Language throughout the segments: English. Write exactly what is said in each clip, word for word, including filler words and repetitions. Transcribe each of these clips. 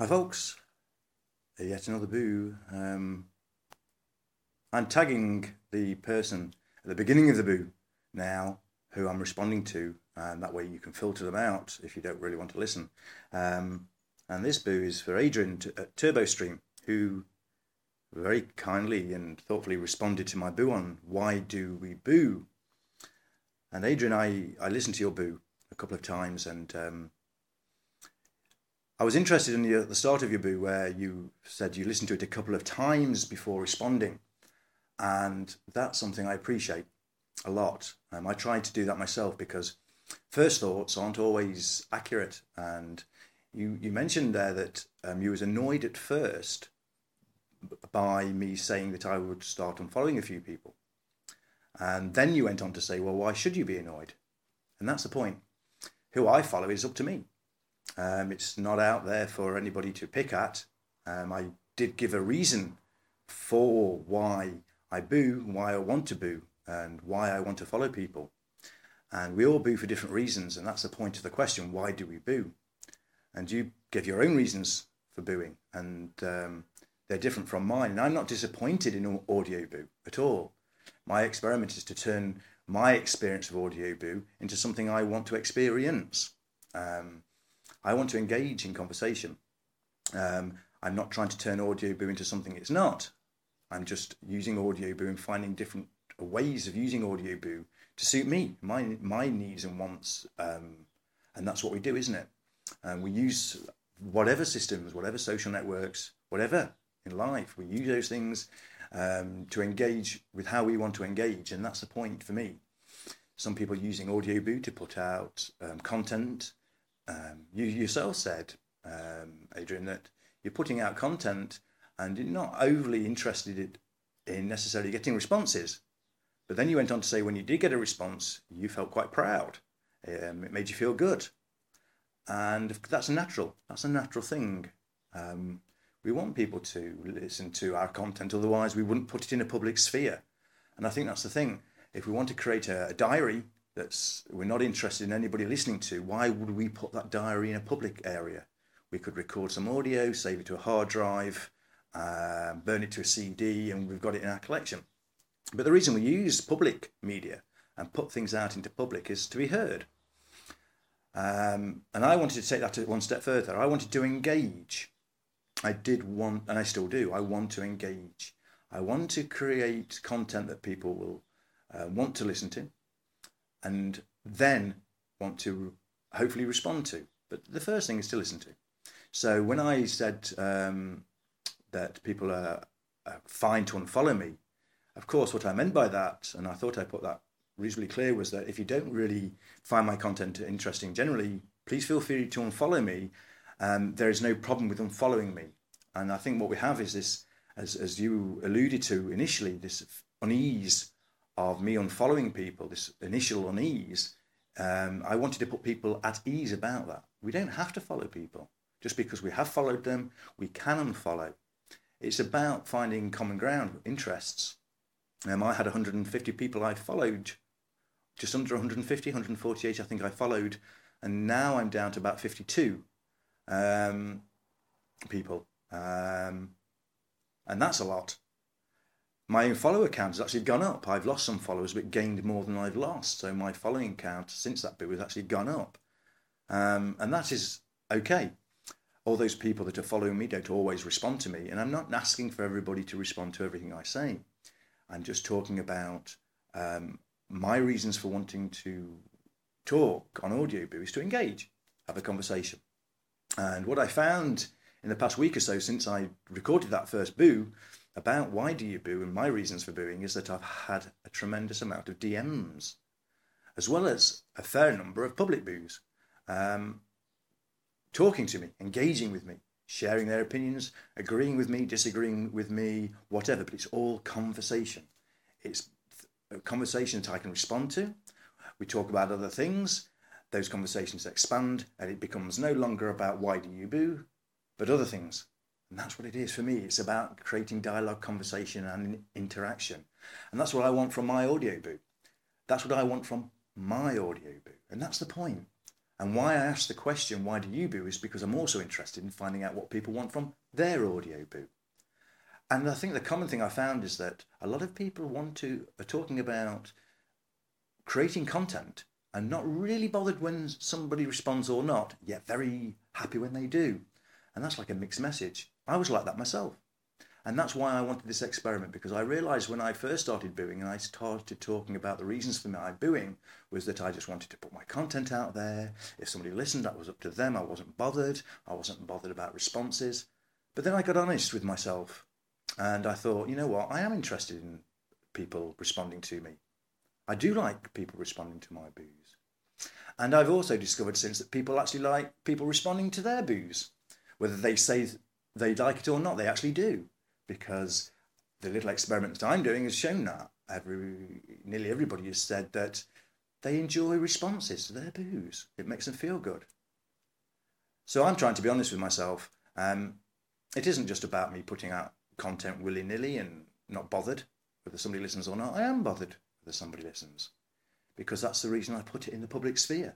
Hi folks, yet another boo. Um, I'm tagging the person at the beginning of the boo now who I'm responding to, and that way you can filter them out if you don't really want to listen. Um, and this boo is for Adrian at TurboStream, who very kindly and thoughtfully responded to my boo on Why Do We Boo? And Adrian, I, I listened to your boo a couple of times, and um, I was interested in the, at the start of your boo where you said you listened to it a couple of times before responding. And that's something I appreciate a lot. Um, I tried to do that myself because first thoughts aren't always accurate. And you, you mentioned there that um, you was annoyed at first by me saying that I would start unfollowing a few people. And then you went on to say, well, why should you be annoyed? And that's the point. Who I follow is up to me. Um, it's not out there for anybody to pick at. Um, I did give a reason for why I boo, why I want to boo, and why I want to follow people. And we all boo for different reasons, and that's the point of the question, why do we boo? And you give your own reasons for booing, and um, they're different from mine. And I'm not disappointed in audio boo at all. My experiment is to turn my experience of audio boo into something I want to experience. Um, I want to engage in conversation. Um, I'm not trying to turn audio boo into something it's not. I'm just using audio boo and finding different ways of using audio boo to suit me, my my needs and wants. Um, and that's what we do, isn't it? And we use whatever systems, whatever social networks, whatever in life, we use those things um, to engage with how we want to engage. And that's the point for me. Some people are using audio boo to put out um, content. Um, you yourself said, um, Adrian, that you're putting out content and you're not overly interested in necessarily getting responses. But then you went on to say when you did get a response, you felt quite proud. Um, it made you feel good. And that's natural. That's a natural thing. Um, we want people to listen to our content, otherwise we wouldn't put it in a public sphere. And I think that's the thing. If we want to create a, a diary that's we're not interested in anybody listening to, why would we put that diary in a public area? We could record some audio, save it to a hard drive, uh, burn it to a C D, and we've got it in our collection. But the reason we use public media and put things out into public is to be heard. Um, and I wanted to take that one step further. I wanted to engage. I did want, and I still do, I want to engage. I want to create content that people will uh, want to listen to, and then want to hopefully respond to. But the first thing is to listen to. So when I said um, that people are, are fine to unfollow me, of course, what I meant by that, and I thought I put that reasonably clear, was that if you don't really find my content interesting generally, please feel free to unfollow me. Um, there is no problem with unfollowing me. And I think what we have is this, as, as you alluded to initially, this unease of me unfollowing people, this initial unease. um, I wanted to put people at ease about that. We don't have to follow people. Just because we have followed them, we can unfollow. It's about finding common ground, interests. Um, I had one hundred fifty people I followed, just under one hundred fifty, one hundred forty-eight I think I followed, and now I'm down to about fifty-two um, people. Um, and that's a lot. My own follower count has actually gone up. I've lost some followers, but gained more than I've lost. So my following count since that bit has actually gone up. Um, and that is okay. All those people that are following me don't always respond to me. And I'm not asking for everybody to respond to everything I say. I'm just talking about um, my reasons for wanting to talk on audio boo is to engage, have a conversation. And what I found in the past week or so since I recorded that first boo about why do you boo and my reasons for booing is that I've had a tremendous amount of D Ms, as well as a fair number of public boos, um, talking to me, engaging with me, sharing their opinions, agreeing with me, disagreeing with me, whatever, but it's all conversation. It's a conversation that I can respond to. We talk about other things. Those conversations expand, and it becomes no longer about why do you boo, but other things. And that's what it is for me. It's about creating dialogue, conversation, and interaction. And that's what I want from my audio boo. That's what I want from my audio boo. And that's the point. And why I asked the question, why do you boo, is because I'm also interested in finding out what people want from their audio boo. And I think the common thing I found is that a lot of people want to, are talking about creating content and not really bothered when somebody responds or not, yet very happy when they do. And that's like a mixed message. I was like that myself. And that's why I wanted this experiment, because I realised when I first started booing and I started talking about the reasons for my booing was that I just wanted to put my content out there. If somebody listened, that was up to them. I wasn't bothered. I wasn't bothered about responses. But then I got honest with myself and I thought, you know what, I am interested in people responding to me. I do like people responding to my boos. And I've also discovered since that people actually like people responding to their boos. Whether they say they like it or not, they actually do. Because the little experiment that I'm doing has shown that. Every, nearly everybody has said that they enjoy responses to their boos. It makes them feel good. So I'm trying to be honest with myself. Um, it isn't just about me putting out content willy-nilly and not bothered whether somebody listens or not. I am bothered whether somebody listens, because that's the reason I put it in the public sphere.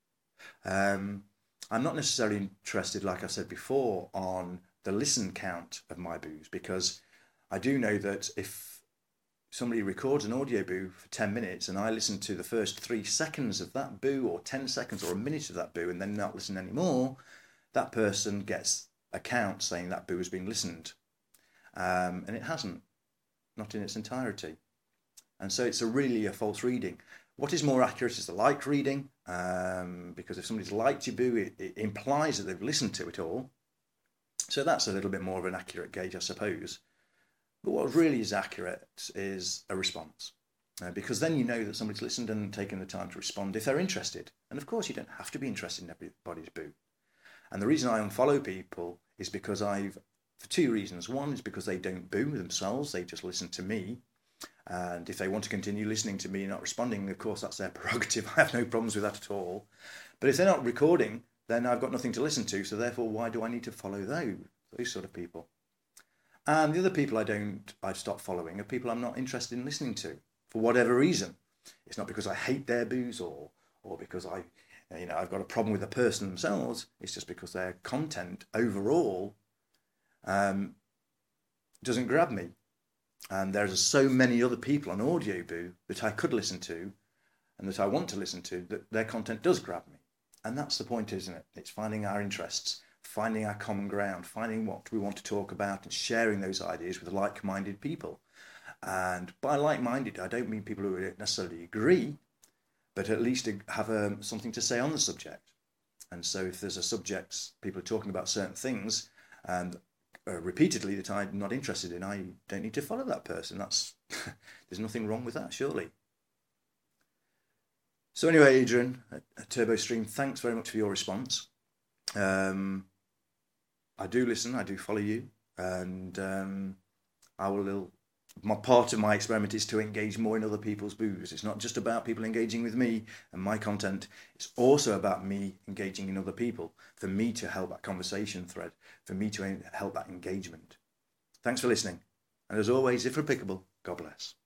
Um, I'm not necessarily interested, like I said before, on the listen count of my boos, because I do know that if somebody records an audio boo for ten minutes and I listen to the first three seconds of that boo or ten seconds or a minute of that boo and then not listen anymore, that person gets a count saying that boo has been listened. Um, and it hasn't, not in its entirety. And so it's a really a false reading. What is more accurate is the liked reading, um, because if somebody's liked your boo, it, it implies that they've listened to it all. So that's a little bit more of an accurate gauge, I suppose. But what really is accurate is a response, uh, because then you know that somebody's listened and taken the time to respond if they're interested. And of course, you don't have to be interested in everybody's boo. And the reason I unfollow people is because I've, for two reasons. One is because they don't boo themselves, they just listen to me. And if they want to continue listening to me and not responding, of course, that's their prerogative. I have no problems with that at all. But if they're not recording, then I've got nothing to listen to. So therefore, why do I need to follow those, those sort of people? And the other people I don't, I've stopped following are people I'm not interested in listening to for whatever reason. It's not because I hate their boos or, or because I, you know, I've got a problem with the person themselves. It's just because their content overall um, doesn't grab me. And there's so many other people on Audio Boo that I could listen to and that I want to listen to, that their content does grab me. And that's the point, isn't it? It's finding our interests, finding our common ground, finding what we want to talk about and sharing those ideas with like-minded people. And by like-minded, I don't mean people who necessarily agree, but at least have um, something to say on the subject. And so if there's a subject, people are talking about certain things, and Uh, repeatedly that I'm not interested in, I don't need to follow that person. That's there's nothing wrong with that, surely. So anyway, Adrian at, at TurboStream, thanks very much for your response. Um, I do listen, I do follow you, and um, I will. My part of my experiment is to engage more in other people's boos. It's not just about people engaging with me and my content. It's also about me engaging in other people, for me to help that conversation thread, for me to help that engagement. Thanks for listening. And as always, if applicable, God bless.